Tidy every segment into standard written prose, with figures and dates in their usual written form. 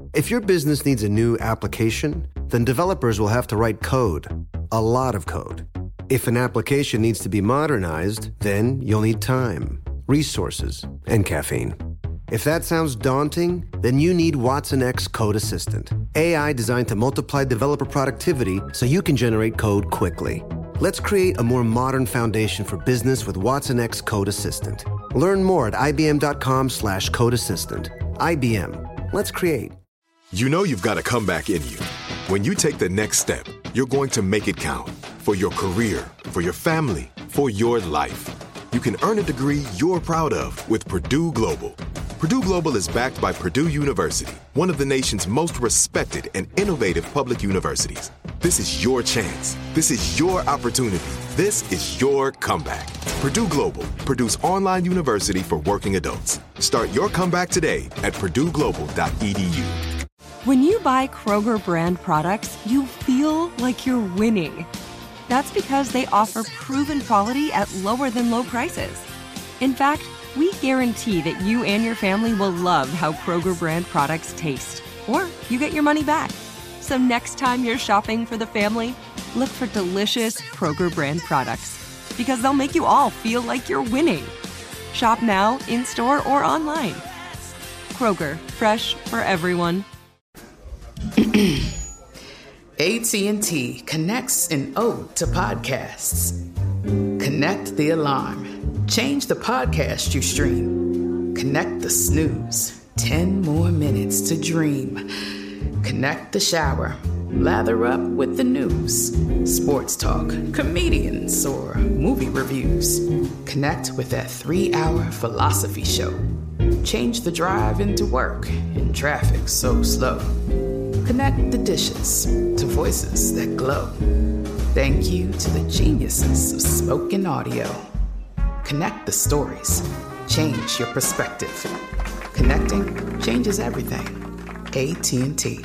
If your business needs a new application, then developers will have to write code, a lot of code. If an application needs to be modernized, then you'll need time, resources, and caffeine. If that sounds daunting, then you need Watson X Code Assistant, AI designed to multiply developer productivity so you can generate code quickly. Let's create a more modern foundation for business with Watson X Code Assistant. Learn more at ibm.com/code assistant. IBM. Let's create. You know you've got a comeback in you. When you take the next step, you're going to make it count. For your career, for your family, for your life. You can earn a degree you're proud of with Purdue Global. Purdue Global is backed by Purdue University, one of the nation's most respected and innovative public universities. This is your chance. This is your opportunity. This is your comeback. Purdue Global, Purdue's online university for working adults. Start your comeback today at purdueglobal.edu. When you buy Kroger brand products, you feel like you're winning. That's because they offer proven quality at lower than low prices. In fact, we guarantee that you and your family will love how Kroger brand products taste, or you get your money back. So next time you're shopping for the family, look for delicious Kroger brand products, because they'll make you all feel like you're winning. Shop now, in-store, or online. Kroger, fresh for everyone. AT&T connects an ode to podcasts. Connect the alarm. Change the podcast you stream. Connect the snooze. 10 more minutes to dream. Connect the shower. Lather up with the news. Sports talk, comedians, or movie reviews. Connect with that 3-hour philosophy show. Change the drive into work in traffic so slow. Connect the dishes to voices that glow. Thank you to the geniuses of spoken audio. Connect the stories. Change your perspective. Connecting changes everything. AT&T.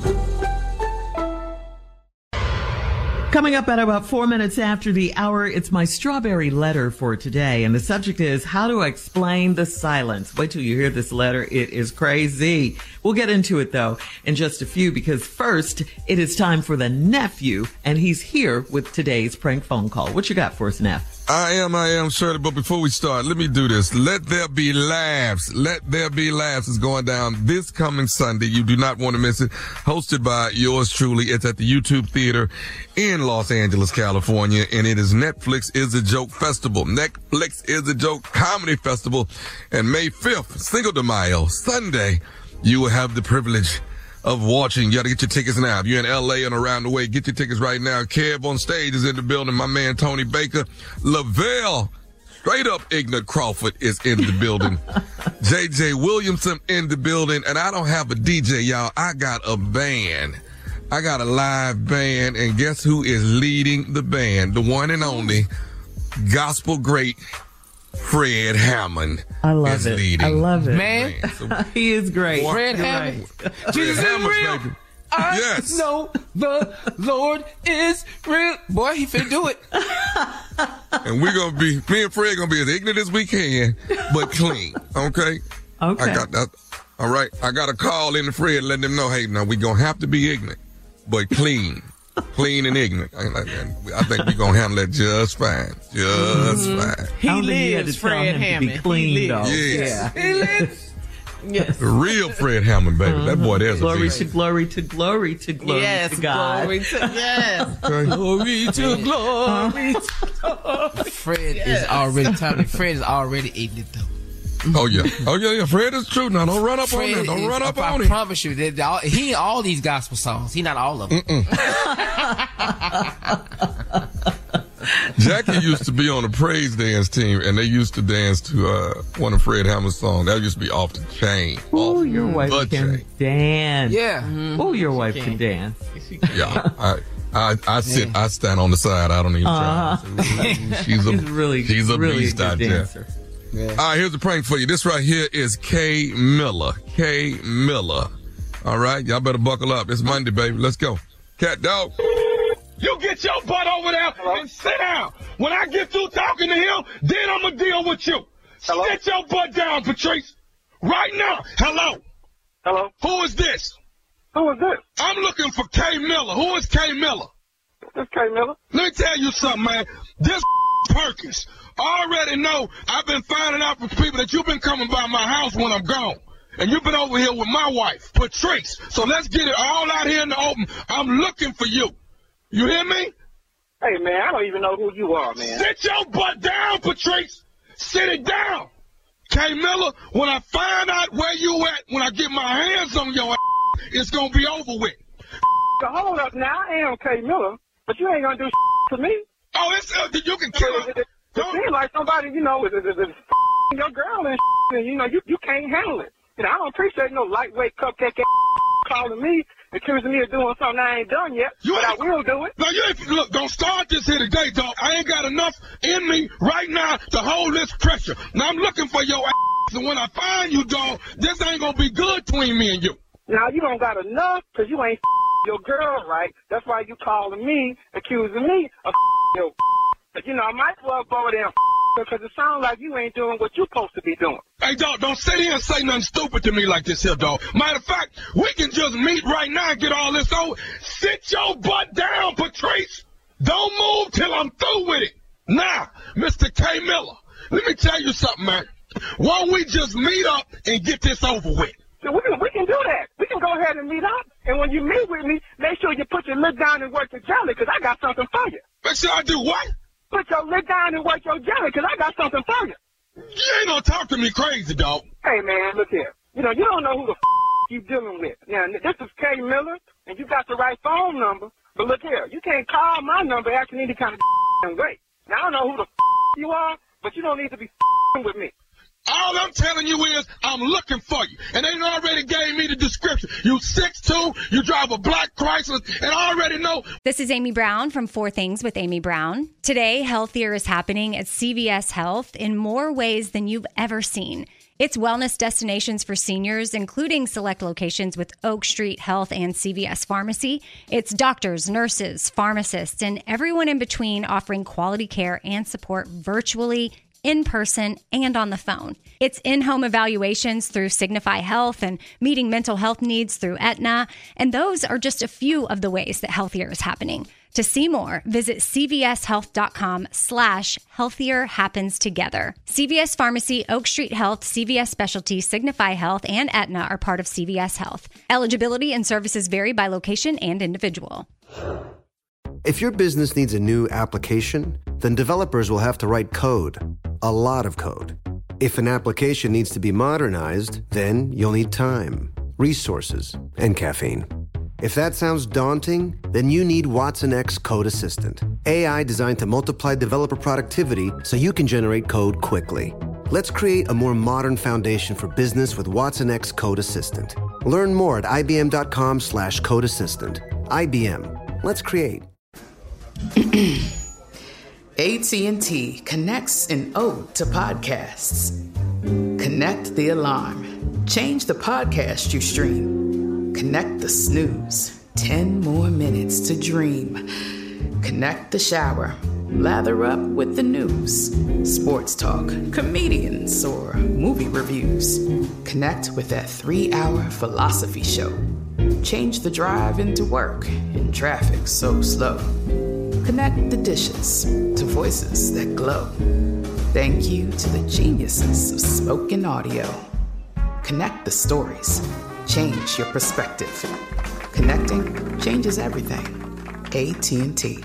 Coming up at about 4 minutes after the hour, it's my strawberry letter for today. And the subject is how to explain the silence. Wait till you hear this letter. It is crazy. We'll get into it, though, in just a few, because first, it is time for the nephew, and he's here with today's prank phone call. What you got for us, Neff? I am, Shirley, but before we start, let me do this. Let There Be Laughs. Let There Be Laughs is going down this coming Sunday. You do not want to miss it. Hosted by yours truly. It's at the YouTube Theater in Los Angeles, California, and it is Netflix is a Joke Festival. Netflix is a Joke Comedy Festival. And May 5th, Cinco de Mayo, Sunday, you will have the privilege of watching. You got to get your tickets now. If you're in L.A. and around the way, get your tickets right now. Kev on stage is in the building. My man Tony Baker. Lavelle, straight up Ignorant Crawford is in the building. J.J. Williamson in the building. And I don't have a DJ, y'all. I got a band. I got a live band. And guess who is leading the band? The one and only gospel great Fred Hammond. I love it. I love it. Man, So, he is great. Fred Hammond. Right. Jesus is real. Baby. I Yes. know the Lord is real. Boy, he finna do it. And we're going to be, me and Fred going to be as ignorant as we can, but clean. Okay? Okay. I got that. All right. I got a call in to Fred letting them know, hey, now we're going to have to be ignorant, but clean. Clean and ignorant. I think we're going to handle that just fine. Just fine. He lives, Fred Hammond. To be clean, He though. Yes. He lives. Yes. The real Fred Hammond, baby. That boy there's Glory a to beast. glory to glory to glory Yes, to God. glory to, yes. Glory to glory to Fred is already telling me. Fred is already ignorant, though. Oh, yeah. Fred is true. Now, don't run up on Fred him. Don't run up on I him. promise you, he ain't all these gospel songs. He not all of them. Jackie used to be on a praise dance team, and they used to dance to one of Fred Hammond's songs. That used to be off the chain. Oh, your wife the can chain. dance. Yeah. Oh, your wife can dance. Yeah. I stand on the side. I don't even try. She's a really beast good out there. dancer. Yeah. All right, here's a prank for you. This right here is Kay Miller. Kay Miller. All right, y'all better buckle up. It's Monday, baby. Let's go. Cat dog. You get your butt over there and sit down. When I get through talking to him, then I'm going to deal with you. Sit your butt down, Patrice. Right now. Hello. Hello. Who is this? Who is this? I'm looking for K. Miller. Who is K. Miller? This K. Miller? Let me tell you something, man. This Perkins. I already know I've been finding out from people that you've been coming by my house when I'm gone. And you've been over here with my wife, Patrice. So let's get it all out here in the open. I'm looking for you. You hear me? Hey, man, I don't even know who you are, man. Sit your butt down, Patrice. Sit it down. K. Miller, when I find out where you at, when I get my hands on your ass, it's going to be over with. So hold up now. I am K. Miller, but you ain't going to do to me. Oh, it's you can kill her. It seems like somebody, you know, is your girl and you know, you can't handle it. You know, I don't appreciate no lightweight cupcake calling me, accusing me of doing something I ain't done yet, but I will do it. No, you ain't, look, don't start this here today, dog. I ain't got enough in me right now to hold this pressure. Now I'm looking for your ass, and when I find you, dog, this ain't gonna be good between me and you. Now, you don't got enough, because you ain't your girl right. That's why you calling me, accusing me of your. But, you know, I might well go there and because it sounds like you ain't doing what you're supposed to be doing. Hey, dog, don't sit here and say nothing stupid to me like this here, dog. Matter of fact, we can just meet right now and get all this over. Sit your butt down, Patrice. Don't move till I'm through with it. Now, Mr. K. Miller, let me tell you something, man. Why don't we just meet up and get this over with? So we can do that. We can go ahead and meet up. And when you meet with me, make sure you put your lip down and work your jelly, because I got something for you. Make sure I do what? Put your lip down and work your jelly, because I got something for you. You ain't gonna talk to me crazy, dog. Hey, man, look here. You know, you don't know who the you dealing with. Now, this is K. Miller, and you got the right phone number. But look here, you can't call my number asking any kind of way. Now, I don't know who the you are, but you don't need to be with me. All I'm telling you is I'm looking for you. And they already gave me the description. You 6'2", you drive a black Chrysler, and I already know. This is Amy Brown from 4 Things with Amy Brown. Today, healthier is happening at CVS Health in more ways than you've ever seen. It's wellness destinations for seniors, including select locations with Oak Street Health and CVS Pharmacy. It's doctors, nurses, pharmacists, and everyone in between offering quality care and support virtually, in person, and on the phone. It's in-home evaluations through Signify Health and meeting mental health needs through Aetna. And those are just a few of the ways that healthier is happening. To see more, visit cvshealth.com/healthier happens together. CVS Pharmacy, Oak Street Health, CVS Specialty, Signify Health, and Aetna are part of CVS Health. Eligibility and services vary by location and individual. If your business needs a new application, then developers will have to write code, a lot of code. If an application needs to be modernized, then you'll need time, resources, and caffeine. If that sounds daunting, then you need Watson X Code Assistant, AI designed to multiply developer productivity so you can generate code quickly. Let's create a more modern foundation for business with Watson X Code Assistant. Learn more at ibm.com/code assistant. IBM. Let's create. AT&T connects an ode to podcasts. Connect the alarm. Change the podcast you stream. Connect the snooze. 10 more minutes to dream. Connect the shower. Lather up with the news. Sports talk, comedians, or movie reviews. Connect with that 3-hour philosophy show. Change the drive into work in traffic so slow. Connect the dishes to voices that glow. Thank you to the geniuses of spoken audio. Connect the stories. Change your perspective. Connecting changes everything. AT&T.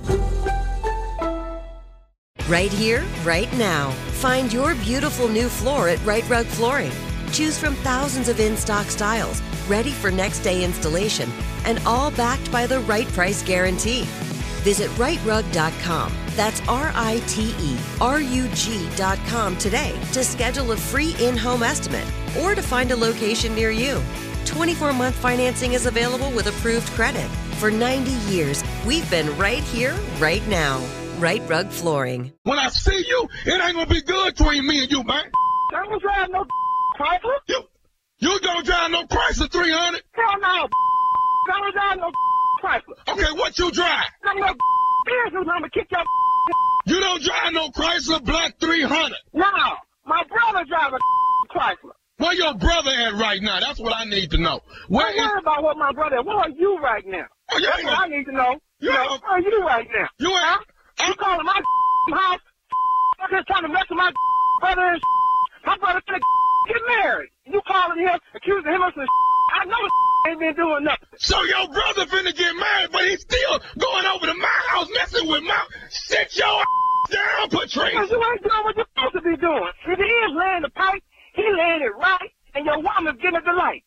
Right here, right now. Find your beautiful new floor at Right Rug Flooring. Choose from thousands of in-stock styles, ready for next day installation, and all backed by the right price guarantee. Visit rightrug.com. That's RITERUG.com today to schedule a free in-home estimate or to find a location near you. 24-month financing is available with approved credit. For 90 years, we've been right here, right now. Right Rug Flooring. When I see you, it ain't gonna be good between me and you, man. I don't drive no Chrysler. You don't drive no Chrysler 300? Hell no. I don't drive no Chrysler. Okay, what you drive? I'm no business. I'm gonna kick your. You don't drive no Chrysler Black 300? No, my brother drives a Chrysler. Where your brother at right now? That's what I need to know. Don't worry about what my brother. Where are you right now? Oh, That's what I need to know. Where are you right now? You ain't. You calling my house? I'm just trying to mess with my brother and my brother finna get married. You calling him, accusing him of some I know ain't been doing nothing. So your brother finna get married, but he's still going over to my house messing with my... Sit your down, Patrice. Because you ain't doing what you're supposed to be doing. If he is laying the pipe, he laying it right, and your woman's getting the light.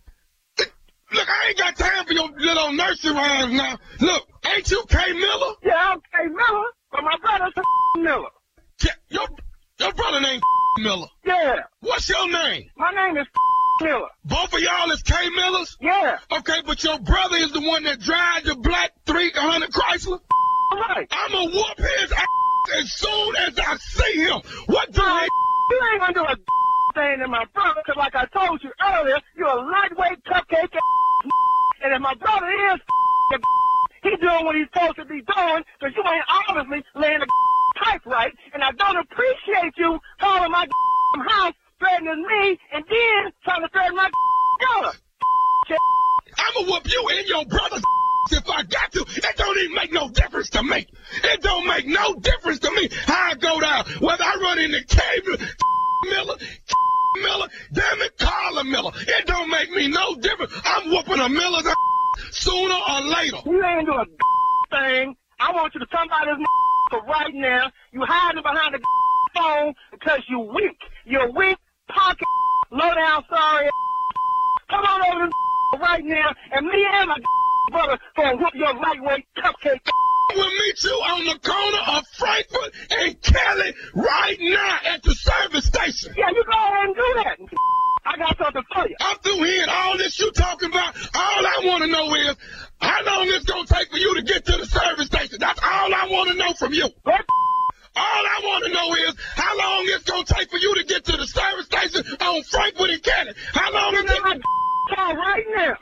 Look, I ain't got time for your little nursery rhymes now. Look, ain't you K. Miller? Yeah, I'm K. Miller, but my brother's Miller. Your brother named Miller? Yeah. What's your name? My name is Miller. Both of y'all is K. Millers? Yeah. Okay, but your brother is the one that drives the black 300 Chrysler? Right. I'ma whoop his ass as soon as I see him. What the heck? You ain't gonna do a thing to my brother, because like I told you earlier, you're a lightweight cupcake and if my brother is he doing what he's supposed to be doing, because you ain't obviously laying the pipe right, and I don't appreciate you calling my house, threatening me, and then trying to threaten my daughter. I'ma whoop you and your brother if I got to. It don't even make no difference to me. It don't make no difference to me how I go down. Whether I run into K. Miller, damn it, Carla Miller. It don't make me no difference. I'm whooping a Miller's sooner or later. You ain't doing a thing. I want you to come by this for right now. You hiding behind the phone because you weak. You're weak, pocket, low down, sorry. Come on over to right now, and me and my brother gonna whoop your lightweight cupcake. We'll meet you on the corner of Frankfurt and Kelly right now at the service station. Yeah, you go ahead and do that. I got something for you. I'm through hearing all this you talking about. All I want to know is how long it's going to take for you to get to the service station. That's all I want to know from you. What? All I want to know is how long it's going to take for you to get to the service station on Frankfurt and Kelly. How long is it? Call right now.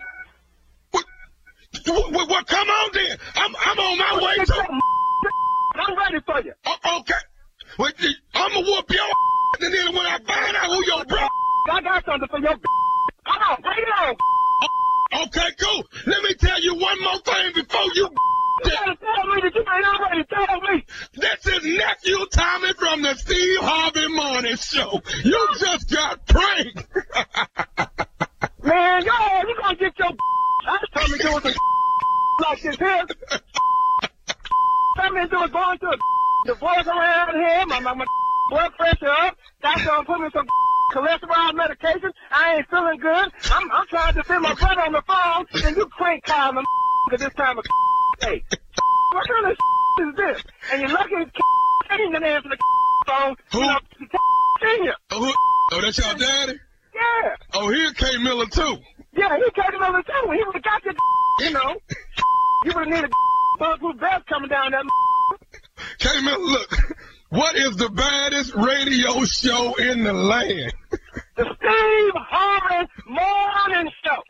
Well, come on then. I'm on my way to... I'm ready for you. Okay. Well, I'm going to whoop your ass, and then when I find out who your brother... I got something for your... Come on, bring it on. Okay, cool. Let me tell you one more thing before you... You gotta tell me that you ain't already told me. This is Nephew Tommy from the Steve Harvey Morning Show. You just got pranked. Man, go ahead. You gonna get your... I just told me to do with like this here. Tell me to do is going to a divorce around here. My blood pressure up. Doctor gonna put me some cholesterol medication. I ain't feeling good. I'm trying to defend my brother on the phone, and you crank calling him at this time of day. What kind of is this? And you're lucky he didn't answer the phone. Who? You know, senior. Oh, that's your daddy? Yeah. Oh, he's K. Miller too. Yeah, he came over too. He would have got your, you know. You would have needed bulletproof vest coming down that. K. Miller, look. What is the baddest radio show in the land? The Steve Harvey Morning Show.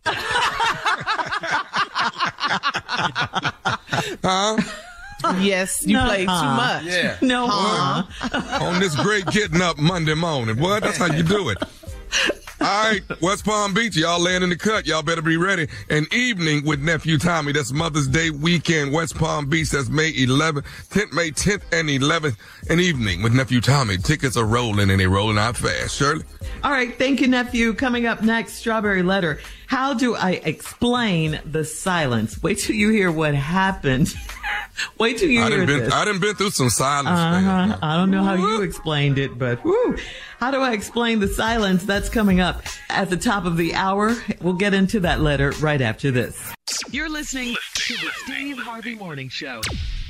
Huh? Yes, you played too much. Yeah. No. On this great Getting Up Monday morning. What? That's how you do it. All right, West Palm Beach, y'all laying in the cut. Y'all better be ready. An evening with Nephew Tommy. That's Mother's Day weekend, West Palm Beach. That's May 11th, May 10th and 11th. An evening with Nephew Tommy. Tickets are rolling, and they're rolling out fast. Shirley? All right, thank you, Nephew. Coming up next, Strawberry Letter. How do I explain the silence? Wait till you hear what happened. Wait till you hear this. I done been through some silence. I don't know how you explained it, but whoo. How do I explain the silence? That's coming up at the top of the hour. We'll get into that letter right after this. You're listening to the Steve Harvey Morning Show.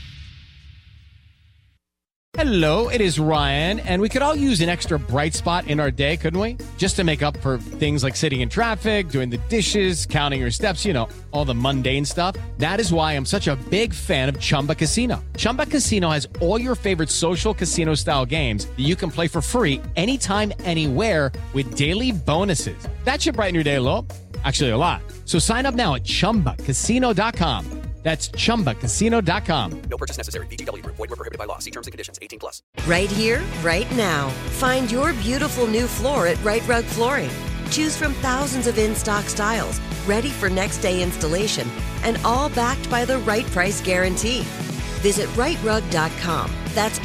Hello, it is Ryan, and we could all use an extra bright spot in our day, couldn't we? Just to make up for things like sitting in traffic, doing the dishes, counting your steps, you know, all the mundane stuff. That is why I'm such a big fan of Chumba Casino. Chumba Casino has all your favorite social casino-style games that you can play for free anytime, anywhere with daily bonuses. That should brighten your day a little. Actually, a lot. So sign up now at ChumbaCasino.com. That's ChumbaCasino.com. No purchase necessary. VGW Group. Void where prohibited by law. See terms and conditions. 18+. Right here, right now. Find your beautiful new floor at Right Rug Flooring. Choose from thousands of in-stock styles, ready for next day installation, and all backed by the right price guarantee. Visit rightrug.com. That's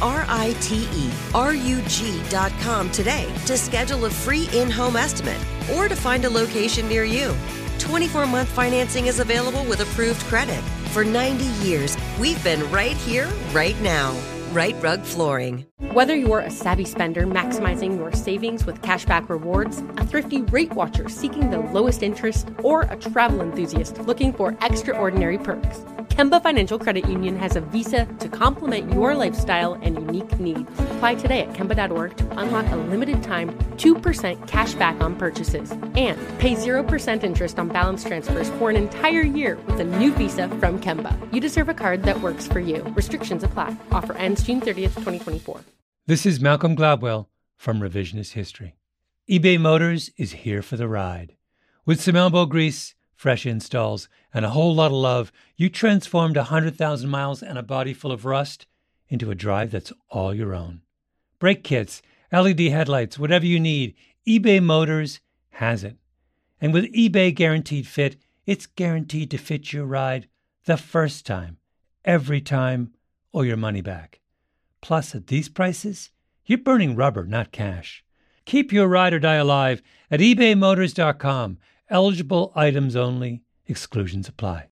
RITERUG.com today to schedule a free in-home estimate or to find a location near you. 24-month financing is available with approved credit. For 90 years, we've been right here, right now. Right Rug Flooring. Whether you're a savvy spender maximizing your savings with cashback rewards, a thrifty rate watcher seeking the lowest interest, or a travel enthusiast looking for extraordinary perks, Kemba Financial Credit Union has a visa to complement your lifestyle and unique needs. Apply today at Kemba.org to unlock a limited time 2% cash back on purchases and pay 0% interest on balance transfers for an entire year with a new visa from Kemba. You deserve a card that works for you. Restrictions apply. Offer ends June 30th, 2024. This is Malcolm Gladwell from Revisionist History. eBay Motors is here for the ride. With some elbow grease, fresh installs, and a whole lot of love, you transformed 100,000 miles and a body full of rust into a drive that's all your own. Brake kits, LED headlights, whatever you need, eBay Motors has it. And with eBay Guaranteed Fit, it's guaranteed to fit your ride the first time, every time, or your money back. Plus, at these prices, you're burning rubber, not cash. Keep your ride or die alive at ebaymotors.com. Eligible items only. Exclusions apply.